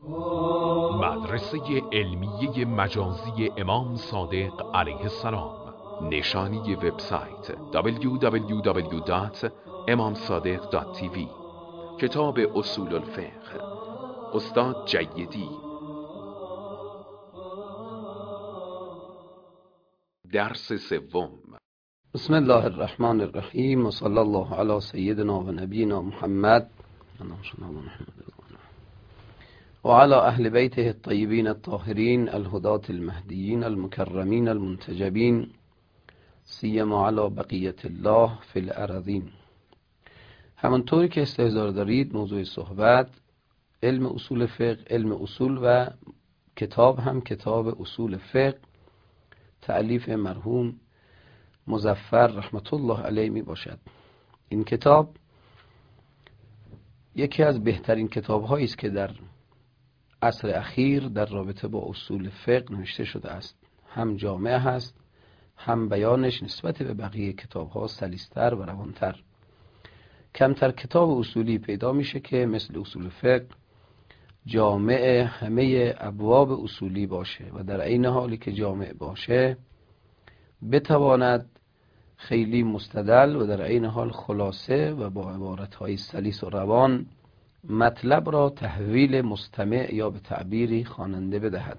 مدرسه علمیه مجازی امام صادق علیه السلام. نشانی وبسایت www.imamsadiq.tv. کتاب اصول الفقه، استاد جیدی. درس سوم. بسم الله الرحمن الرحیم و صلی الله علی سیدنا و نبینا محمد و علی اهل بیته الطیبین الطاهرین الهداة المهدیین المکرمین المنتجبین سیما علی بقیت الله فی الارضین. همانطوری که استحضار دارید موضوع صحبت علم اصول فقه، علم اصول و کتاب هم کتاب اصول فقه تألیف مرحوم مظفر رحمت الله علیه می باشد. این کتاب یکی از بهترین کتاب هایی است که در عصر اخیر در رابطه با اصول فقه نوشته شده است. هم جامع هست، هم بیانش نسبت به بقیه کتاب ها سلیس‌تر و روانتر. کمتر کتاب اصولی پیدا میشه که مثل اصول فقه جامع همه ابواب اصولی باشه و در عین حالی که جامع باشه بتواند خیلی مستدل و در عین حال خلاصه و با عبارت‌های سلیس و روان مطلب را تحویل مستمع یا به تعبیری خواننده بدهد.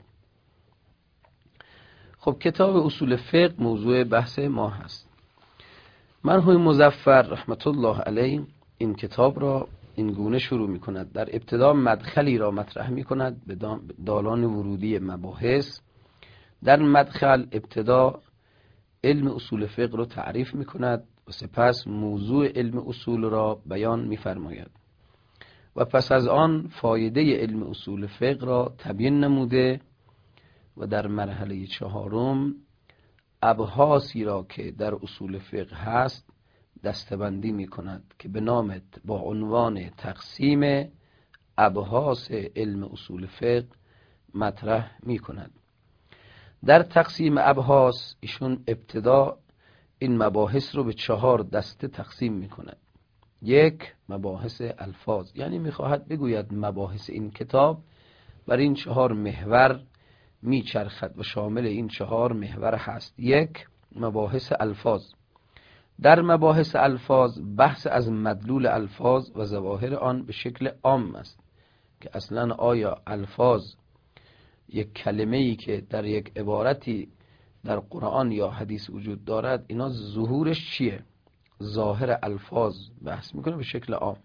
خب کتاب اصول فقه موضوع بحث ما هست. مرحوم مظفر رحمت الله علیه این کتاب را این گونه شروع می کند. در ابتدا مدخلی را مطرح می کند به دالان ورودی مباحث. در مدخل ابتدا علم اصول فقه را تعریف می کند و سپس موضوع علم اصول را بیان می فرماید و پس از آن فایده علم اصول فقه را تبیین نموده و در مرحله چهارم ابحاثی را که در اصول فقه هست دسته‌بندی می کند که به نام با عنوان تقسیم ابحاث علم اصول فقه مطرح می کند. در تقسیم ابحاث ایشون ابتدا این مباحث رو به 4 دسته تقسیم می کند. 1 مباحث الفاظ، یعنی میخواهد بگوید مباحث این کتاب بر این 4 محور میچرخد و شامل این 4 محور هست. 1 مباحث الفاظ. در مباحث الفاظ بحث از مدلول الفاظ و ظواهر آن به شکل عام است که اصلا آیا الفاظ یک کلمه‌ای که در یک عبارتی در قرآن یا حدیث وجود دارد اینا ظهورش چیه؟ ظاهر الفاظ بحث میکنه به شکل عام.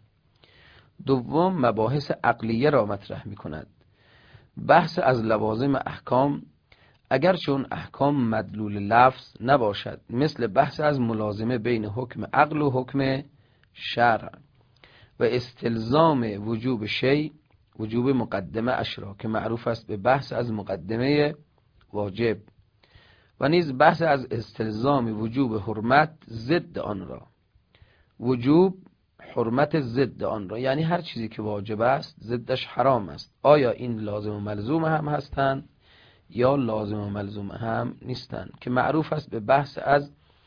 2 مباحث عقلیه را مطرح میکند. بحث از لوازم احکام اگر چون احکام مدلول لفظ نباشد، مثل بحث از ملازمه بین حکم عقل و حکم شرع و استلزام وجوب شیء، وجوب مقدمه اشرا که معروف است به بحث از مقدمه واجب، و نیز بحث از استلزام وجوب حرمت ضد آن را، وجوب حرمت ضد آن را، یعنی هر چیزی که واجب است ضدش حرام است. آیا این لازم و ملزوم هم هستند یا لازم و ملزوم هم نیستند که معروف است به بحث از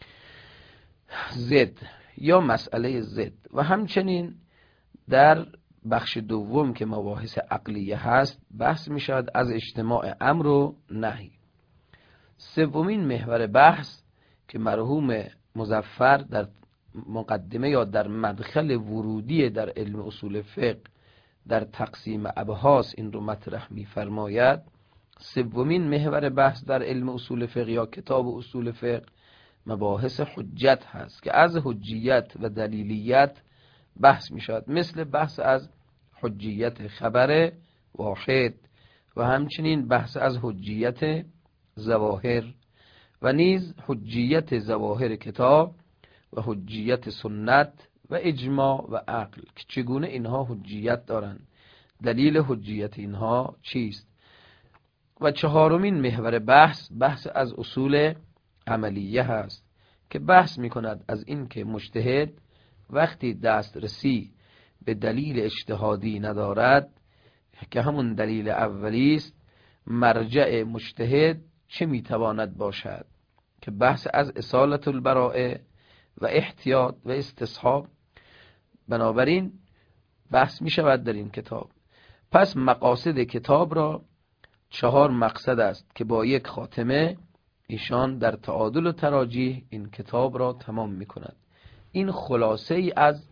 ضد یا مسئله ضد. و همچنین در بخش دوم که مباحث عقلیه هست بحث می شود از اجتماع امر و نهی. 3 محور بحث که مرحوم مظفر در مقدمه یا در مدخل ورودی در علم اصول فقه در تقسیم ابحاث این رو مطرح می فرماید. 3 محور بحث در علم اصول فقه یا کتاب اصول فقه مباحث حجت هست که از حجیت و دلیلیت بحث می شود، مثل بحث از حجیت خبر واحد و همچنین بحث از حجیت ظواهر و نیز حجیت ظواهر کتاب و حجیت سنت و اجماع و عقل که چگونه اینها حجیت دارند، دلیل حجیت اینها چیست. و 4 محور بحث بحث از اصول عملیه هست که بحث می کند از این که مجتهد وقتی دسترسی به دلیل اجتهادی ندارد که همون دلیل اولی است، مرجع مجتهد چه میتواند باشد که بحث از اصالت البراءه و احتیاط و استصحاب. بنابراین بحث می شود در این کتاب پس مقاصد کتاب را 4 مقصد است که با یک خاتمه ایشان در تعادل و تراجیح این کتاب را تمام می کند. این خلاصه ای از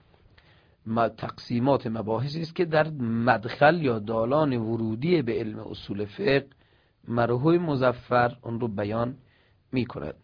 تقسیمات مباحثی است که در مدخل یا دالان ورودی به علم اصول فقه مرحوم مظفر اون رو بیان می کند.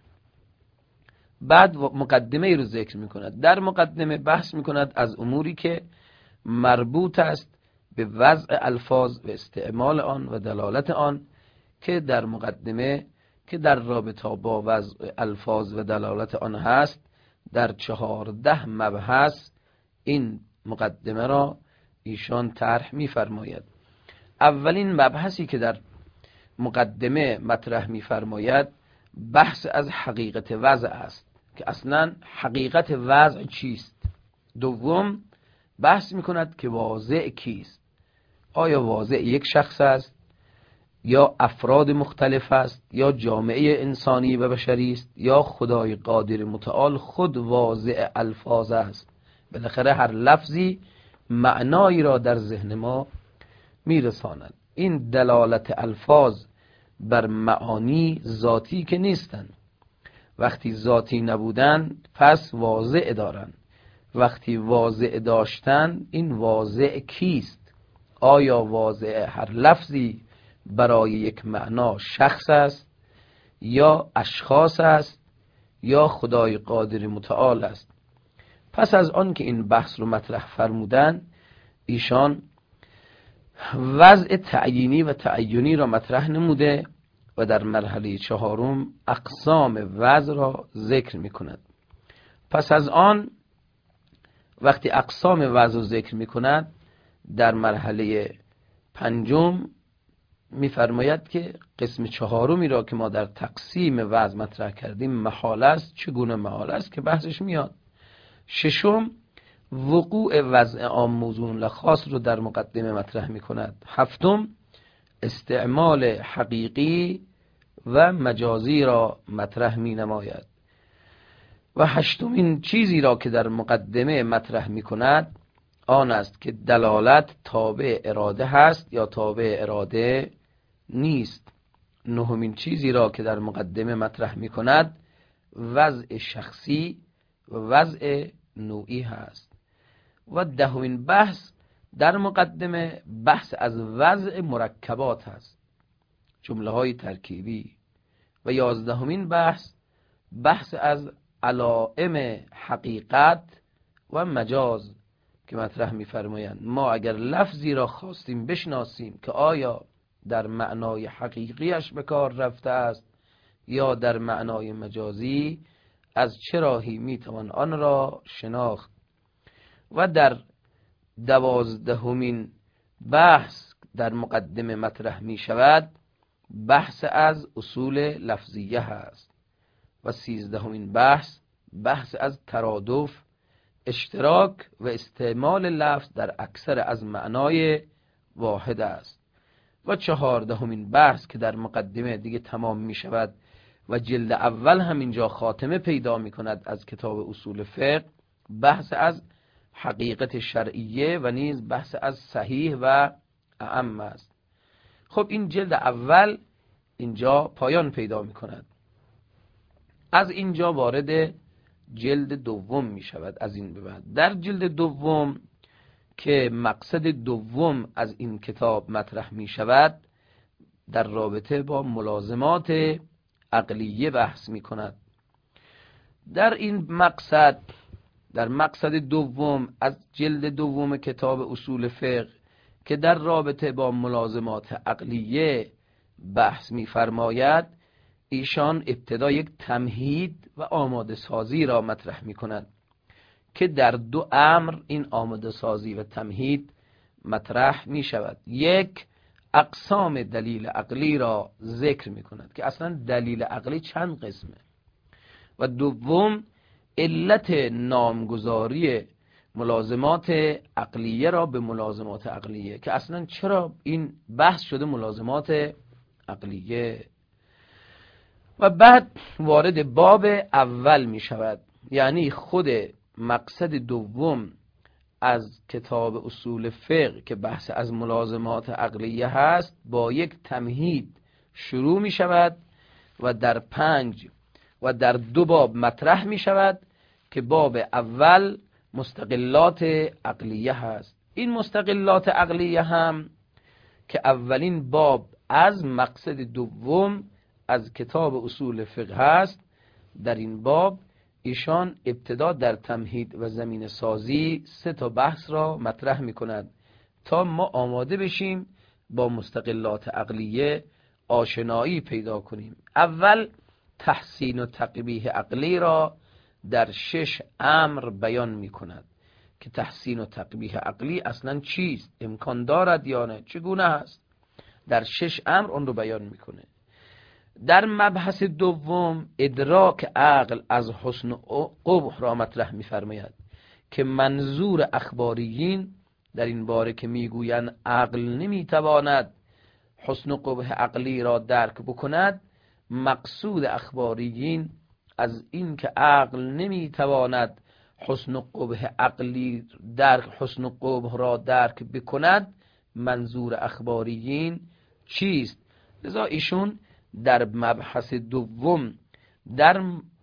بعد مقدمه ای رو ذکر می کند. در مقدمه بحث می کند از اموری که مربوط است به وضع الفاظ و استعمال آن و دلالت آن، که در مقدمه که در رابطه با وضع الفاظ و دلالت آن هست در 14 مبحث این مقدمه را ایشان طرح می‌فرماید. اولین مبحثی که در مقدمه مطرح می‌فرماید بحث از حقیقت وضع است که اصلا حقیقت وضع چیست. دوم بحث می‌کند که واضع کیست. آیا واضع یک شخص است یا افراد مختلف است یا جامعه انسانی و بشری است یا خدای قادر متعال خود واضع الفاظ است. بالاخره هر لفظی معنایی را در ذهن ما میرساند. این دلالت الفاظ بر معانی ذاتی که نیستند. وقتی ذاتی نبودن پس واضع دارن. وقتی واضع داشتن این واضع کیست؟ آیا واضع هر لفظی برای یک معنا شخص است یا اشخاص است یا خدای قادر متعال است؟ پس از آن که این بحث رو مطرح فرمودن ایشان وضع تعیینی و تعینی را مطرح نموده و در مرحله 4 اقسام وضع را ذکر می کند. پس از آن وقتی اقسام وضع را ذکر می کند در مرحله 5 می‌فرماید که قسم 4 را که ما در تقسیم وضع مطرح کردیم محال است. چگونه محال است که بحثش میاد. 6 وقوع وضع عام موضوع خاص رو در مقدمه مطرح می‌کند. 7 استعمال حقیقی و مجازی را مطرح می‌نماید. و 8 چیزی را که در مقدمه مطرح می‌کند آن است که دلالت تابع اراده هست یا تابع اراده نیست. 9 چیزی را که در مقدمه مطرح می کند وضع شخصی و وضع نوعی هست. و 10 بحث در مقدمه بحث از وضع مرکبات هست، جمله های ترکیبی. و 11 بحث از علائم حقیقت و مجاز که مطرح می‌فرمایند ما اگر لفظی را خواستیم بشناسیم که آیا در معنای حقیقیش به کار رفته است یا در معنای مجازی از چه راهی میتوان آن را شناخت. و در 12 بحث در مقدمه مطرح می شود بحث از اصول لفظیه هست. و 13 بحث از ترادف، اشتراک و استعمال لفظ در اکثر از معنای واحد است. و 14 بحث که در مقدمه دیگه تمام می شود و جلد اول همینجا خاتمه پیدا می کند از کتاب اصول فقه، بحث از حقیقت شرعیه و نیز بحث از صحیح و اعم است. خب این جلد اول اینجا پایان پیدا می کند. از اینجا وارد جلد دوم می شود. از این به بعد در جلد دوم که مقصد دوم از این کتاب مطرح می شود در رابطه با ملازمات عقلیه بحث می کند. در این مقصد، در مقصد دوم از جلد دوم کتاب اصول فقه که در رابطه با ملازمات عقلیه بحث می فرماید، ایشان ابتدا یک تمهید و آماده سازی را مطرح می کند که در 2 امر این آماده سازی و تمهید مطرح می شود. 1 اقسام دلیل عقلی را ذکر می کند که اصلا دلیل عقلی چند قسمه. و 2 علت نامگذاری ملازمات عقلیه را به ملازمات عقلیه که اصلا چرا این بحث شده ملازمات عقلیه. و بعد وارد باب اول می شود، یعنی خود مقصد دوم از کتاب اصول فقه که بحث از ملازمات عقلیه هست با یک تمهید شروع می شود و در 5 و در 2 باب مطرح می شود که باب اول مستقلات عقلیه هست. این مستقلات عقلیه هم که اولین باب از مقصد دوم از کتاب اصول فقه هست، در این باب ایشان ابتدا در تمهید و زمین سازی 3 تا بحث را مطرح می کند تا ما آماده بشیم با مستقلات عقلیه آشنایی پیدا کنیم. اول تحسین و تقبیح عقلی را در 6 امر بیان می کند که تحسین و تقبیح عقلی اصلا چیست، امکان دارد یا نه، چگونه هست. در 6 امر اون رو بیان میکنه. در مبحث دوم ادراک عقل از حسن و قبح را مطرح میفرماید که منظور اخباریین در این باره که میگویند عقل نمیتواند حسن و قبح عقلی را درک بکند، مقصود اخباریین از این که عقل نمیتواند حسن و قبح عقلی حسن و قبح را درک بکند، منظور اخباریین چیست؟ لذا ایشون در مبحث دوم در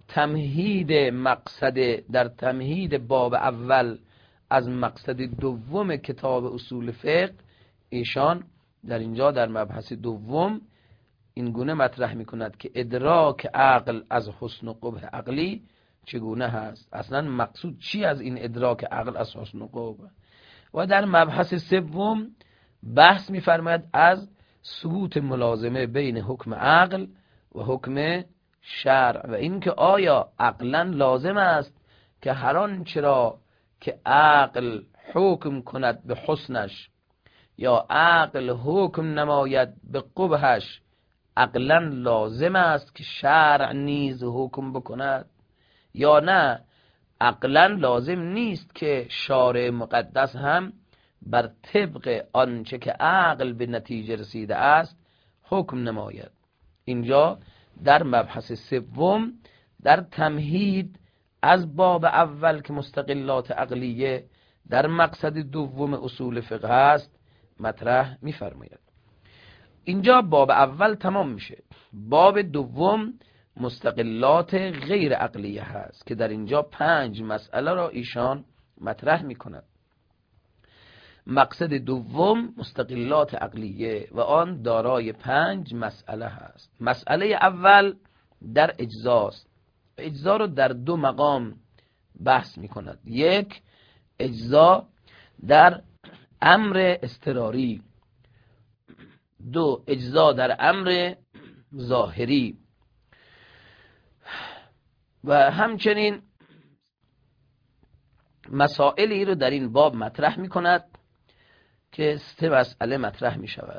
تمهید باب اول از مقصد دوم کتاب اصول فقه، ایشان در اینجا در مبحث دوم این گونه مطرح می کند که ادراک عقل از حسن و قبح عقلی چگونه هست، اصلا مقصود چی از این ادراک عقل از حسن و قبح. و در مبحث سوم بحث می فرماید از ثبوت ملازمه بین حکم عقل و حکم شرع و اینکه آیا عقلا لازم است که هر آنچه را که عقل حکم کند به حسنش یا عقل حکم نماید به قبحش، عقلا لازم است که شرع نیز حکم بکند یا نه عقلا لازم نیست که شارع مقدس هم بر طبق آنچه که عقل به نتیجه رسیده است حکم نماید. اینجا در مبحث سوم در تمهید از باب اول که مستقلات عقلیه در مقصد دوم اصول فقه است مطرح می‌فرماید. اینجا باب اول تمام میشه. باب دوم مستقلات غیر عقلیه هست که در اینجا 5 مسئله را ایشان مطرح می‌کند. مقصد دوم مستقلات عقلیه و آن دارای 5 مسئله هست. مسئله اول در اجزاست. اجزا رو در 2 مقام بحث می کند. 1 اجزا در امر اضطراری، 2 اجزا در امر ظاهری و همچنین مسائلی رو در این باب مطرح می کند که 3 مسئله مطرح می شود.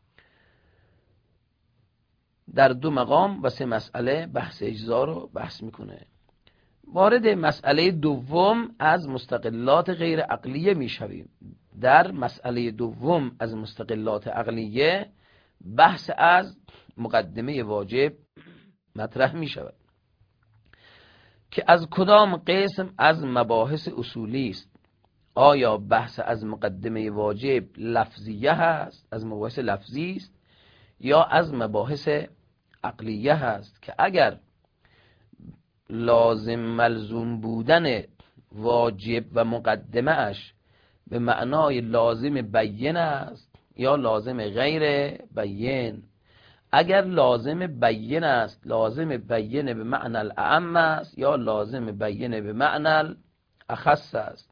در 2 مقام و 3 مسئله بحث اجزا رو بحث میکنه. وارد مسئله دوم از مستقلات غیر عقلیه میشویم. در مسئله دوم از مستقلات عقلیه بحث از مقدمه واجب مطرح می شود که از کدام قسم از مباحث اصولی است. آیا بحث از مقدمه واجب لفظیه هست، از مباحث لفظی است، یا از مباحث عقلیه هست که اگر لازم ملزوم بودن واجب و مقدمه اش به معنای لازم بیین است یا لازم غیر بیین. اگر لازم بیین است، لازم بیین به معنی الاعم است یا لازم بیین به معنی الاخص است.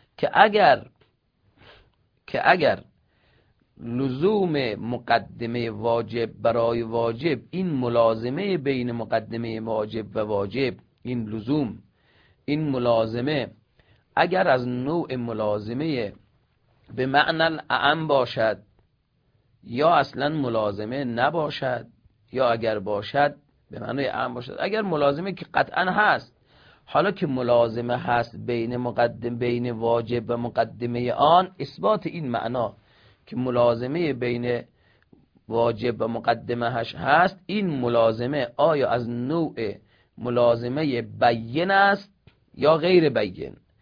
که اگر لزوم مقدمه واجب برای واجب، این ملازمه بین مقدمه واجب و واجب، این ملازمه اگر از نوع ملازمه به معنی الاعم باشد یا اصلا ملازمه نباشد، یا اگر باشد به معنی اعم باشد. اگر ملازمه که قطعا هست، حالا که ملازمه هست بین واجب و مقدمه آن، اثبات این معنا که ملازمه بین واجب و مقدمه هست، این ملازمه آیا از نوع ملازمه بیین است یا غیر بیین.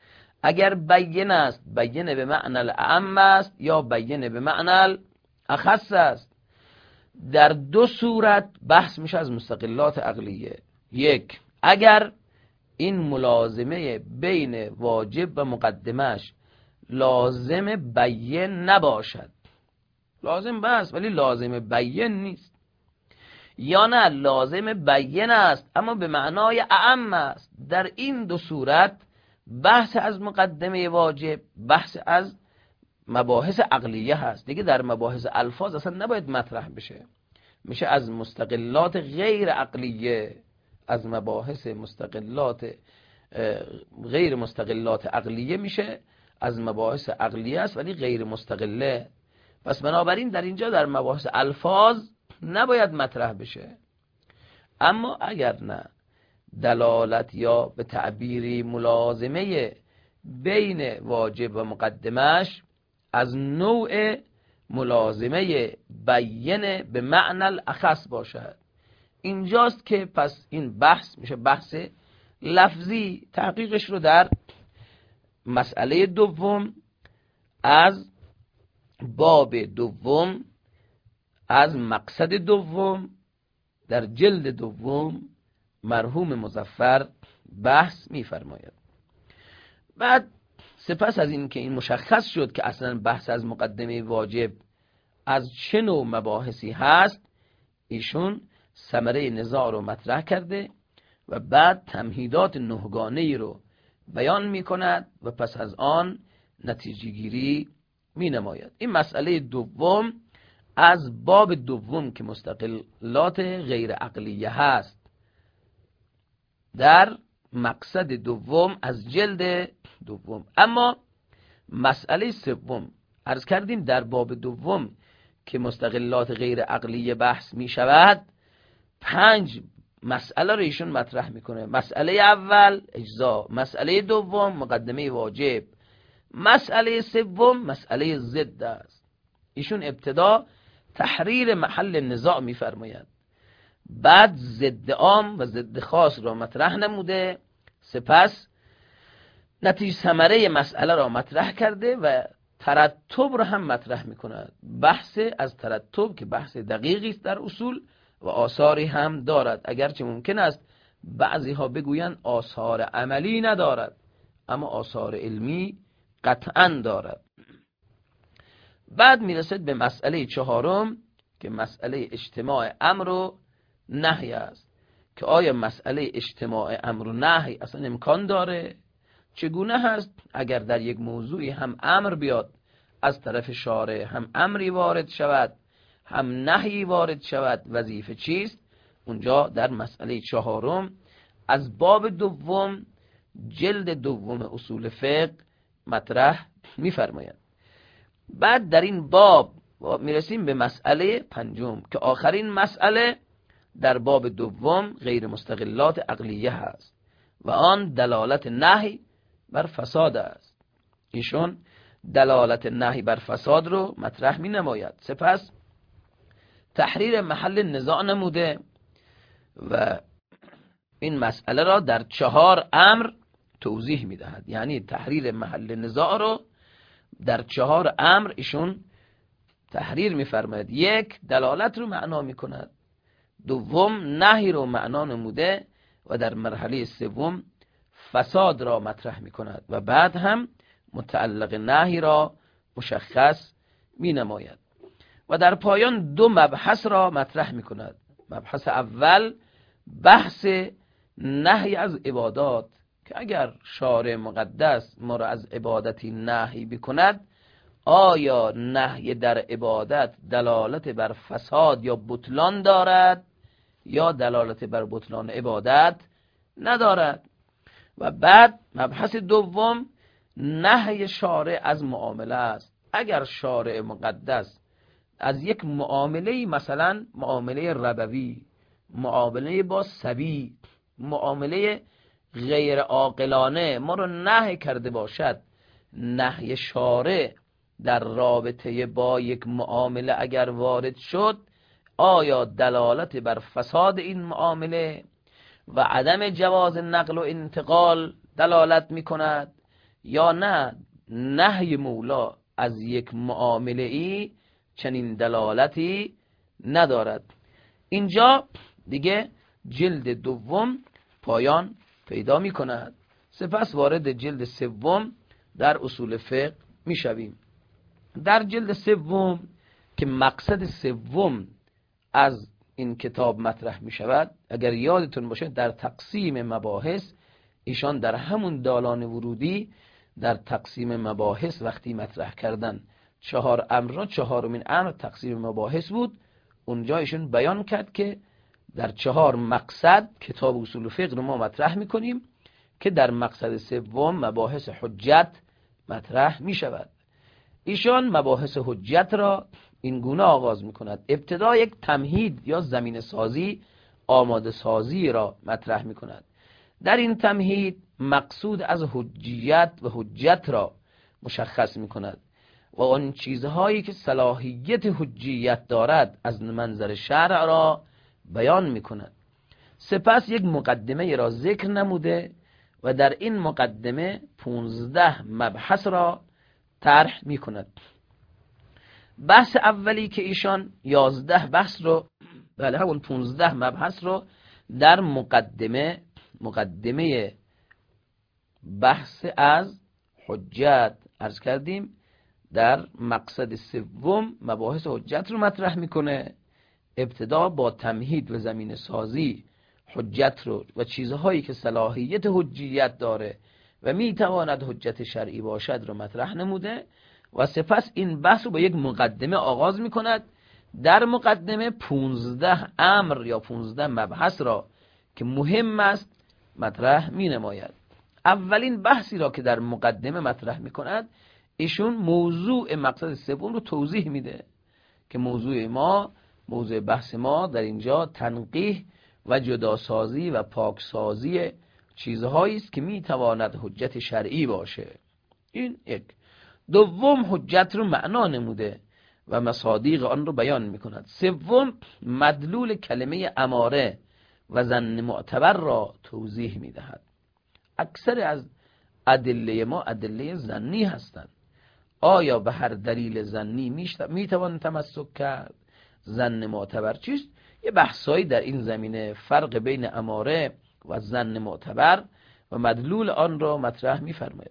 اگر بیین است بیین به معنی الاعم است یا بیین به معنی الاخص است. در دو صورت بحث میشه از مستقلات عقلیه. یک، اگر این ملازمه بین واجب و مقدمش لازم بیین نباشد، لازم بس ولی لازم بیین نیست، یا نه لازم بیین است اما به معنای اعم است، در این دو صورت بحث از مقدمه واجب بحث از مباحث عقلیه هست دیگه. در مباحث الفاظ اصلا نباید مطرح بشه، میشه از مستقلات غیر عقلیه، از مباحث مستقلات غیر مستقلات عقلیه میشه از مباحث عقلیه است ولی غیر مستقله. پس بنابراین در اینجا در مباحث الفاظ نباید مطرح بشه. اما اگر نه دلالت یا به تعبیری ملازمه بین واجب و مقدمش از نوع ملازمه بیین به معنی الاخص باشد، اینجاست که پس این بحث میشه بحث لفظی. تحقیقش رو در مسئله دوم از باب دوم از مقصد دوم در جلد دوم مرحوم مظفر بحث می‌فرماید. بعد سپس از این که این مشخص شد که اصلا بحث از مقدمه واجب از چه نوع مباحثی هست، ایشون ثمره نزاع رو مطرح کرده و بعد تمهیدات نهگانه‌ای رو بیان می‌کند و پس از آن نتیجه گیری می‌نماید. این مسئله دوم از باب دوم که مستقلات غیر عقلیه هست در مقصد دوم از جلد دوم. اما مسئله سوم عرض کردیم در باب دوم که مستقلات غیر عقلیه بحث می شود 5 مسئله رو ایشون مطرح میکنه. مسئله اول اجزا، مسئله دوم مقدمه واجب، مسئله سوم مسئله ضد است. ایشون ابتدا تحریر محل نزاع میفرماید، بعد ضد عام و ضد خاص را مطرح نموده، سپس نتیجه ثمره مسئله را مطرح کرده و ترتب را هم مطرح میکند. بحث از ترتب که بحث دقیقی است در اصول و آثاری هم دارد، اگرچه ممکن است بعضی ها بگویند آثار عملی ندارد اما آثار علمی قطعا دارد. بعد میرسد به مسئله چهارم که مسئله اجتماع امر و نهی است که آیا مسئله اجتماع امر و نهی اصلا امکان داره؟ چگونه هست اگر در یک موضوعی هم امر بیاد از طرف شارع، هم امری وارد شود هم نهی وارد شود، وظیفه چیست؟ اونجا در مسئله چهارم از باب دوم جلد دوم اصول فقه مطرح می‌فرماید. بعد در این باب میرسیم به مسئله پنجم که آخرین مسئله در باب دوم غیر مستقلات عقلیه هست و آن دلالت نهی بر فساد است. ایشون دلالت نهی بر فساد رو مطرح می نماید، سپس تحریر محل نزاع نموده و این مسئله را در 4 امر توضیح می دهد. یعنی تحریر محل نزاع رو در 4 امر ایشون تحریر می فرماید. 1 دلالت رو معنا می کند، دوم نهی رو معنا نموده و در مرحله سوم فساد را مطرح می کند و بعد هم متعلق نهی را مشخص می نماید و در پایان 2 مبحث را مطرح می کند. مبحث اول بحث نهی از عبادات که اگر شارع مقدس ما را از عبادتی نهی بکند، آیا نهی در عبادت دلالت بر فساد یا بطلان دارد یا دلالت بر بطلان عبادت ندارد؟ و بعد مبحث دوم نهی شارع از معامله است. اگر شارع مقدس از یک معامله، مثلا معامله ربوی، معامله با سبی، معامله غیر عاقلانه ما رو نهی کرده باشد، نهی شارع در رابطه با یک معامله اگر وارد شد، آیا دلالت بر فساد این معامله و عدم جواز نقل و انتقال دلالت می کند یا نه نهی مولا از یک معامله ای چنین دلالتی ندارد. اینجا دیگه جلد دوم پایان پیدا می کند. سپس وارد جلد سوم در اصول فقه می شویم. در جلد سوم که مقصد سوم از این کتاب مطرح می شود، اگر یادتون باشه در تقسیم مباحث ایشان در همون دالان ورودی در تقسیم مباحث وقتی مطرح کردن 4 امر را، 4مین امر تقسیم مباحث بود. اونجا ایشون بیان کرد که در 4 مقصد کتاب اصول فقه رو ما مطرح میکنیم که در مقصد سوم مباحث حجت مطرح می شود. ایشان مباحث حجت را این گونه آغاز می کند. ابتدا یک تمهید یا زمین سازی، آماده سازی را مطرح می کند. در این تمهید مقصود از حجیت و حجت را مشخص می کند و آن چیزهایی که صلاحیت حجیت دارد از منظر شرع را بیان می کند. سپس یک مقدمه را ذکر نموده و در این مقدمه 15 مبحث را طرح می کند. بحث اولی که ایشان 11 بحث رو، بله همون 15 مبحث رو در مقدمه بحث از حجت عرض کردیم. در مقصد سوم مباحث حجت رو مطرح میکنه. ابتدا با تمهید و زمین سازی حجت رو و چیزهایی که صلاحیت حجیت داره و میتواند حجت شرعی باشد رو مطرح نموده و سپس این بحث رو با یک مقدمه آغاز میکند. در مقدمه 15 امر یا 15 مبحث را که مهم است مطرح می نماید. اولین بحثی را که در مقدمه مطرح می کند ایشون موضوع مقصد سوم رو توضیح میده که موضوع بحث ما در اینجا تنقیح و جداسازی و پاکسازی چیزهایی است که می تواند حجت شرعی باشه. این یک. دوم حجت رو معنا نموده و مصادیق آن رو بیان می کند. سوم مدلول کلمه اماره و ظن معتبر را توضیح می دهد. اکثر از ادله ما ادله ظنی هستند. آیا به هر دلیل ظنی می توان تمسک کرد؟ ظن معتبر چیست؟ یه بحثایی در این زمینه فرق بین اماره و ظن معتبر و مدلول آن را مطرح می فرماید.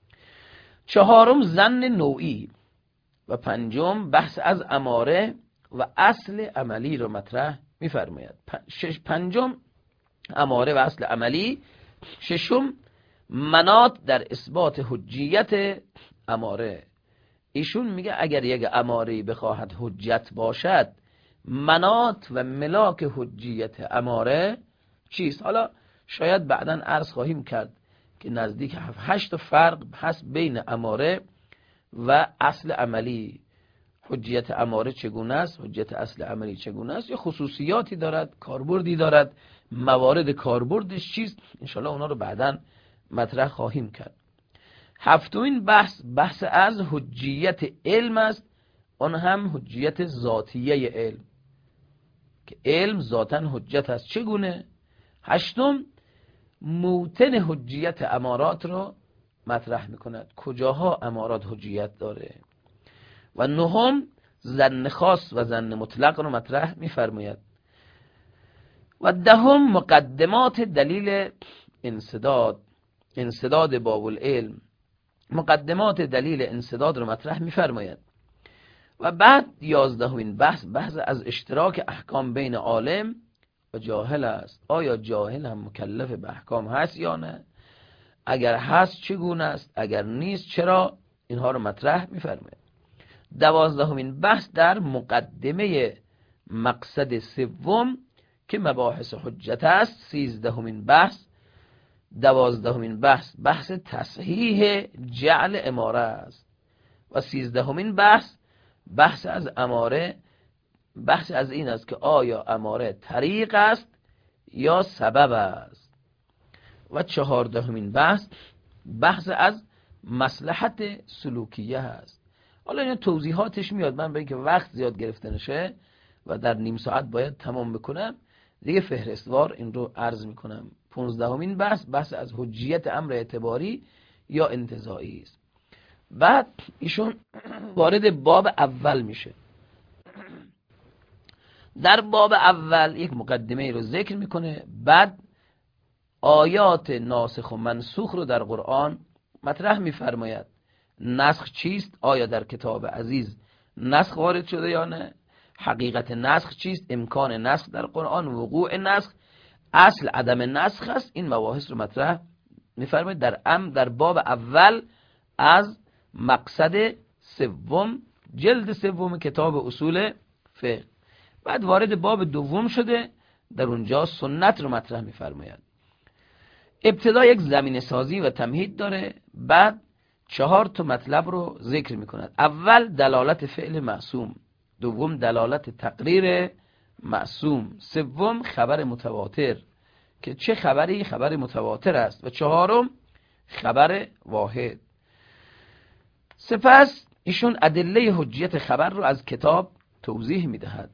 چهارم ظن نوعی و پنجم بحث از اماره و اصل عملی را مطرح می فرماید. پنجم اماره و اصل عملی. ششم مناط در اثبات حجیت اماره. ایشون میگه اگر یک اماره بخواهد حجت باشد مناط و ملاک حجیت اماره چیست؟ حالا شاید بعداً عرض خواهیم کرد که نزدیک 7-8 فرق هست بین اماره و اصل عملی. حجیت اماره چگونه است، حجیت اصل عملی چگونه است، یا خصوصیاتی دارد، کاربردی دارد، موارد کاربردش چیست؟ انشاءالله اونا رو بعداً مطرح خواهیم کرد. هفتمین بحث از حجیت علم است، آن هم حجیت ذاتیه علم که علم ذاتاً حجت است. چگونه؟ هشتم موطن حجیت امارات رو مطرح میکند، کجاها امارات حجیت داره. و نهم ظن خاص و ظن مطلق رو مطرح میفرماید. و دهم مقدمات دلیل انسداد باب العلم، مقدمات دلیل انسداد رو مطرح میفرماید. و بعد 11مین بحث از اشتراک احکام بین عالم و جاهل است. آیا جاهل هم مکلف به احکام هست یا نه؟ اگر هست چگونه است؟ اگر نیست چرا؟ اینها رو مطرح میفرماید. 12مین بحث در مقدمه مقصد سوم که مباحث حجت است. 13مین بحث 12مین بحث تصحیح جعل اماره است. و 13مین بحث از اماره، بحث از این است که آیا اماره طریق است یا سبب است. و 14مین بحث از مصلحت سلوکیه است. حالا این توضیحاتش میاد، من به اینکه وقت زیاد گرفته نشه و در نیم ساعت باید تمام بکنم دیگه فهرستوار این رو عرض میکنم. 15مین بحث از حجیت امر اعتباری یا انتزاعی است. بعد ایشون وارد باب اول میشه. در باب اول یک مقدمه رو ذکر میکنه، بعد آیات ناسخ و منسوخ رو در قرآن مطرح میفرماید. نسخ چیست؟ آیا در کتاب عزیز نسخ وارد شده یا نه؟ حقیقت نسخ چیست؟ امکان نسخ در قرآن، وقوع نسخ، اصل عدم نسخ است. این مباحث رو مطرح میفرماید در باب اول از مقصد سوم جلد سوم کتاب اصول فقه. بعد وارد باب دوم شده، در اونجا سنت رو مطرح میفرماید. ابتدا یک زمینه سازی و تمهید داره، بعد 4 مطلب رو ذکر میکند. اول دلالت فعل معصوم، دوم دلالت تقریر معصوم، سوم خبر متواتر که چه خبری خبر متواتر است، و 4 خبر واحد. سپس ایشون ادله حجیت خبر رو از کتاب توضیح میدهد.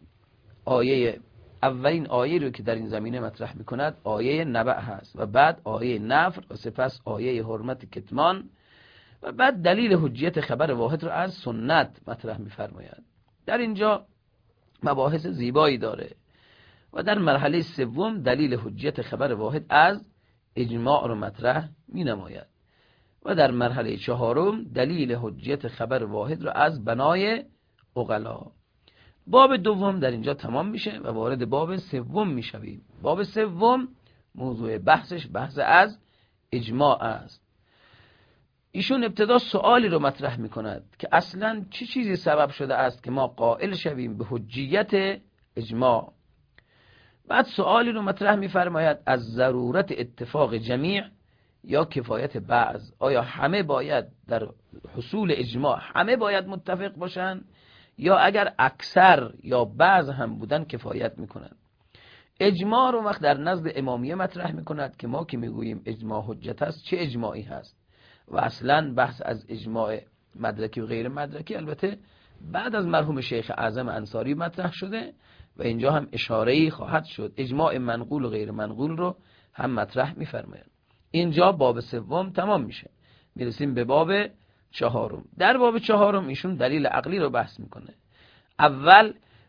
اولین آیه رو که در این زمینه مطرح میکند آیه نبأ هست، و بعد آیه نفر، و سپس آیه حرمت کتمان، و بعد دلیل حجیت خبر واحد رو از سنت مطرح میفرماید. در اینجا مباحث زیبایی داره. و در مرحله سوم دلیل حجیت خبر واحد از اجماع رو مطرح می نماید. و در مرحله 4 دلیل حجیت خبر واحد رو از بنای عقلا. باب دوم در اینجا تمام میشه و وارد باب سوم میشویم. باب سوم موضوع بحثش بحث از اجماع است. ایشون ابتدا سوالی رو مطرح میکند که اصلا چه چیزی سبب شده است که ما قائل شویم به حجیت اجماع. بعد سوالی رو مطرح میفرماید از ضرورت اتفاق جمیع یا کفایت بعض. آیا همه باید در حصول اجماع همه باید متفق باشن، یا اگر اکثر یا بعض هم بودن کفایت میکنند؟ اجماع رو وقت در نزد امامیه مطرح میکند که ما که میگوییم اجماع حجت است چه اجماعی هست، و اصلا بحث از اجماع مدرکی و غیر مدرکی البته بعد از مرحوم شیخ اعظم انصاری مطرح شده و اینجا هم اشاره‌ای خواهد شد. اجماع منقول و غیر منقول رو هم مطرح میفرمایند. اینجا باب سوم تمام میشه، میرسیم به باب 4. در باب 4 ایشون دلیل عقلی رو بحث میکنه. اول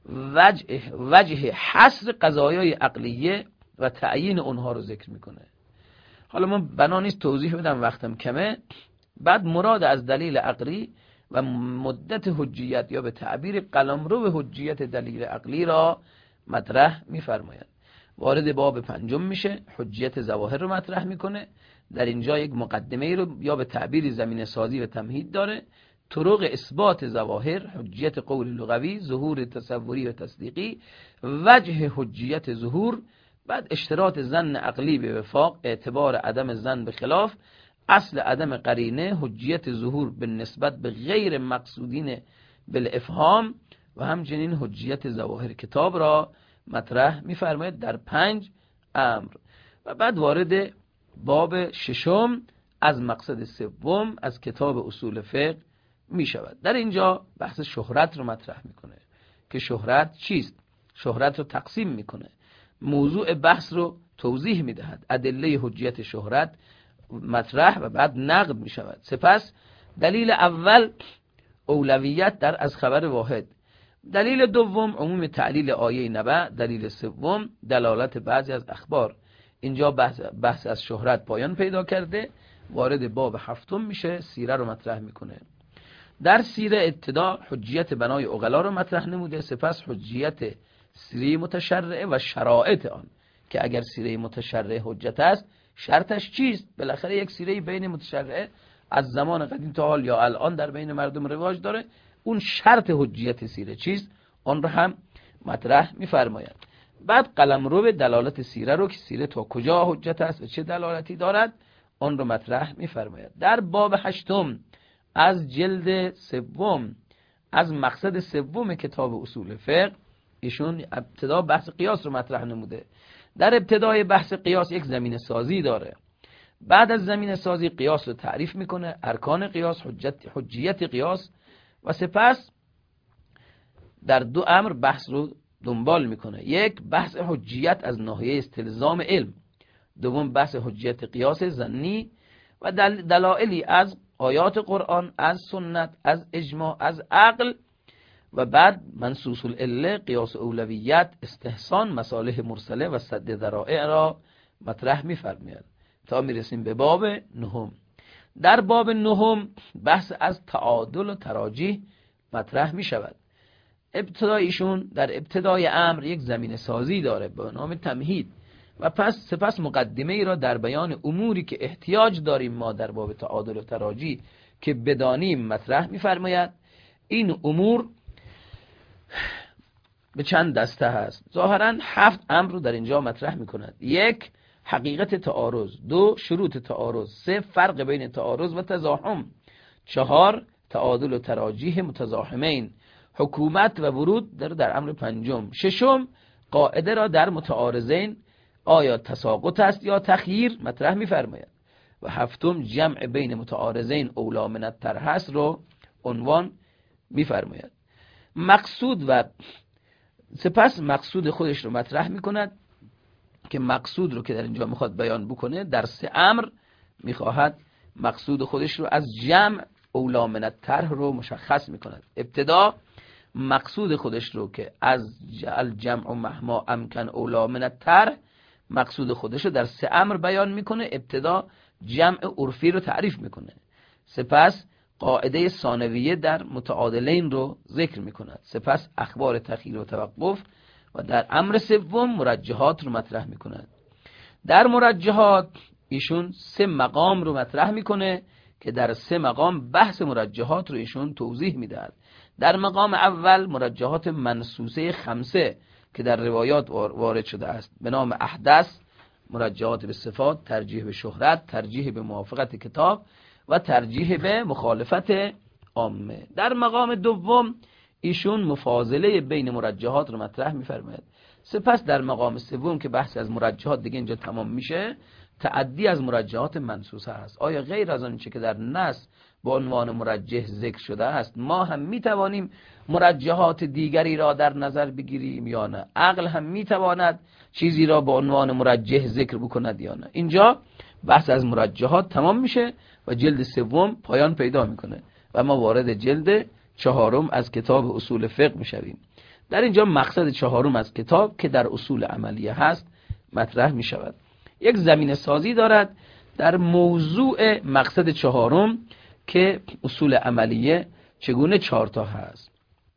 وجه حصر قضایای عقلیه و تعیین اونها رو ذکر میکنه. حالا من بنا نیست توضیح بدم، وقتم کمه. بعد مراد از دلیل عقلی و مدت حجیت یا به تعبیر قلمرو حجیت دلیل عقلی را مطرح میفرماید. وارد باب 5 میشه، حجیت ظواهر رو مطرح میکنه. در اینجا یک مقدمه رو یا به تعبیر زمینه سازی و تمهید داره. طرق اثبات ظواهر، حجیت قول لغوی، ظهور تصوری و تصدیقی، وجه حجیت ظهور، بعد اشتراط ظن عقلی به وفاق، اعتبار عدم ظن به خلاف، اصل عدم قرینه، حجیت ظهور به نسبت به غیر مقصودین بالافهام، و همچنین حجیت ظواهر کتاب را مطرح می‌فرماید در 5 امر. و بعد وارد باب 6 از مقصد سوم از کتاب اصول فقه می شود. در اینجا بحث شهرت رو مطرح میکنه که شهرت چیست؟ شهرت رو تقسیم میکنه، موضوع بحث رو توضیح میدهد، ادله حجیت شهرت مطرح و بعد نقد می شود. سپس دلیل اول اولویت در از خبر واحد، دلیل دوم عموم تعلیل آیه نبأ، دلیل سوم دلالت بعضی از اخبار. اینجا بحث از شهرت پایان پیدا کرده. وارد باب 7 میشه، سیره رو مطرح میکنه. در سیره ابتدا حجیت بنای عقلا رو مطرح نموده، سپس حجیت سیره متشرعه و شرایط آن، که اگر سیره متشرعه حجت است شرطش چیست؟ بالاخره یک سیره بین متشرعه از زمان قدیم تا حال یا الان در بین مردم رواج داره، اون شرط حجیت سیره چیست؟ آن رو هم مطرح میفرماید. بعد قلمرو به دلالت سیره رو که سیره تا کجا حجت است و چه دلالتی دارد آن رو مطرح میفرماید. در باب 8 از جلد 3 از مقصد سوم کتاب اصول فقه ایشون ابتدا بحث قیاس رو مطرح نموده. در ابتدای بحث قیاس یک زمینه سازی داره. بعد از زمینه سازی قیاس رو تعریف میکنه، ارکان قیاس، حجیت قیاس، و سپس در 2 امر بحث رو دنبال میکنه. یک بحث حجیت از ناحیه استلزام علم، دوم بحث حجیت قیاس ظنی، و دلایلی از آیات قرآن، از سنت، از اجماع، از عقل و بعد منصوص العله، قیاس اولویت، استحسان، مصالح مرسله و سد ذرائع را مطرح می‌فرماید تا میرسیم به باب نهم. در باب نهم بحث از تعادل و تراجیح مطرح می شود. ابتدایشون در ابتدای امر یک زمین سازی داره به نام تمهید و سپس مقدمه ای را در بیان اموری که احتیاج داریم ما در باب تعادل و تراجیح که بدانیم مطرح می فرماید. این امور به چند دسته هست. ظاهرا 7 امر رو در اینجا مطرح می کند. 1. حقیقت تعارض. 2. شروط تعارض. 3. فرق بین تعارض و تزاحم. 4. تعادل و تراجیح متزاحمین. حکومت و ورود در امر 5. 6. قاعده را در متعارضین آیا تساقط است یا تخییر مطرح می‌فرماید. و 7. جمع بین متعارضین اولی من الطرح است رو عنوان می‌فرماید. مقصود و سپس مقصود خودش رو مطرح می‌کند که مقصود رو که در اینجا میخواد بیان بکنه در 3 امر میخواهد مقصود خودش رو از جمع اولی من الطرح رو مشخص میکند. ابتدا مقصود خودش رو که از الجمع مهما امکن اولی من الطرح مقصود خودش رو در 3 امر بیان میکنه. ابتدا جمع عرفی رو تعریف میکنه، سپس قاعده ثانویه در متعادلین رو ذکر میکند، سپس اخبار تخییر و توقف و در امر 3 مرجحات رو مطرح میکند. در مرجحات ایشون 3 مقام رو مطرح میکنه که در 3 مقام بحث مرجحات رو ایشون توضیح میدهد. در مقام اول مرجحات منصوصه 5 که در روایات وارد شده است به نام احدث، مرجحات به صفات، ترجیح به شهرت، ترجیح به موافقت کتاب و ترجیح به مخالفت عامه. در مقام دوم ایشون مفاضله بین مرجحات رو مطرح می‌فرماید. سپس در مقام سوم که بحث از مرجحات دیگه اینجا تمام میشه، تعدی از مرجحات منصوصه است. آیا غیر از آنچه که در نص با عنوان مرجح ذکر شده است ما هم میتوانیم مرجحات دیگری را در نظر بگیریم یا نه؟ عقل هم میتواند چیزی را با عنوان مرجح ذکر بکند یا نه؟ اینجا بحث از مرجحات تمام میشه و جلد 3 پایان پیدا میکنه و ما وارد جلد 4 از کتاب اصول فقه میشویم. در اینجا مقصد 4 از کتاب که در اصول عملیه هست مطرح میشود. یک زمینه سازی دارد در موضوع مقصد 4 که اصول عملیه چگونه 4 تا هست.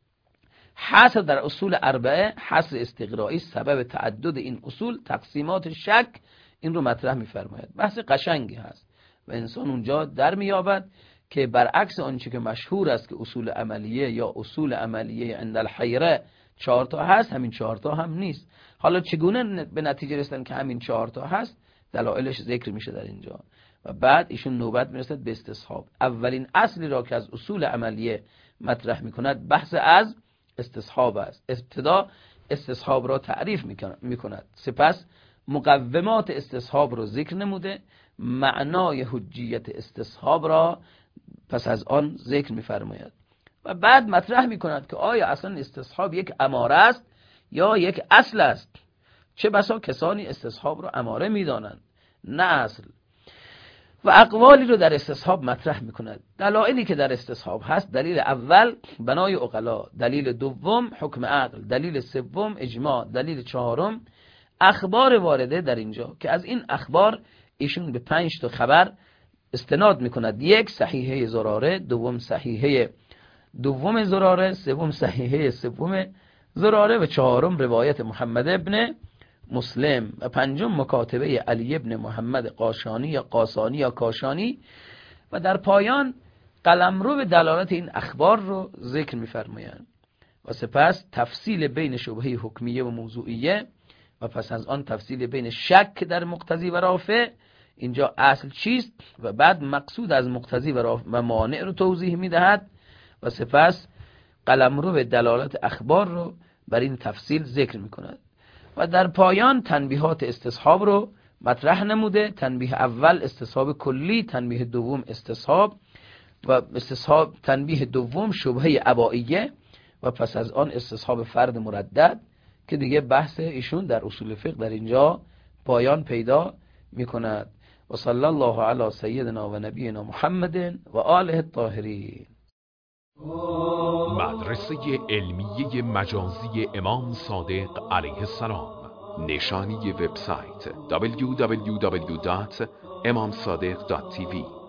حصر در اصول 4، حصر استقرایی، سبب تعدد این اصول، تقسیمات شک، این رو مطرح می‌فرماید. بحث قشنگی هست و انسان اونجا در می‌یابد که برعکس آنچه که مشهور است که اصول عملیه یا اصول عملیه عند الحیره 4 تا هست، همین 4 تا هم نیست. حالا چگونه به نتیجه رسیدن که همین 4 تا هست؟ دلایلش ذکر میشه در اینجا و بعد ایشون نوبت میرسد به استصحاب. اولین اصلی را که از اصول عملیه مطرح میکند بحث از استصحاب است. ابتدا استصحاب را تعریف میکند، سپس مقومات استصحاب را ذکر نموده، معنای حجیت استصحاب را پس از آن ذکر میفرماید و بعد مطرح میکند که آیا اصلا استصحاب یک اماره است یا یک اصل است. چه بسا کسانی استصحاب را اماره میدانند نه اصل. و اقوالی رو در استصحاب مطرح میکند. دلایلی که در استصحاب هست: دلیل اول بنای عقلا، دلیل دوم حکم عقل، دلیل سوم اجماع، دلیل 4 اخبار وارده در اینجا که از این اخبار ایشون به 5 تا خبر استناد میکند. 1 صحیحه زراره، 2 صحیحه دوم زراره، 3 صحیحه سوم زراره و 4 روایت محمد ابن مسلم و 5 مکاتبه علی ابن محمد قاشانی یا قاسانی یا کاشانی و در پایان قلمرو به دلالت این اخبار رو ذکر می‌فرمایند و سپس تفصیل بین شبهه حکمیه و موضوعیه و پس از آن تفصیل بین شک در مقتضی و رافع، اینجا اصل چیست و بعد مقصود از مقتضی و مانع رو توضیح می‌دهد و سپس قلمرو به دلالت اخبار رو بر این تفصیل ذکر می‌کند و در پایان تنبیهات استصحاب رو مطرح نموده. تنبیه اول استصحاب کلی، تنبیه دوم استصحاب و تنبیه دوم شبهه ابائیه و پس از آن استصحاب فرد مردد که دیگه بحث ایشون در اصول فقه در اینجا پایان پیدا میکند. و صلی الله علی سیدنا و نبینا محمد و آله الطاهرین. مدرسه علمیه مجازی امام صادق علیه السلام. نشانی وبسایت www.imamsadiq.tv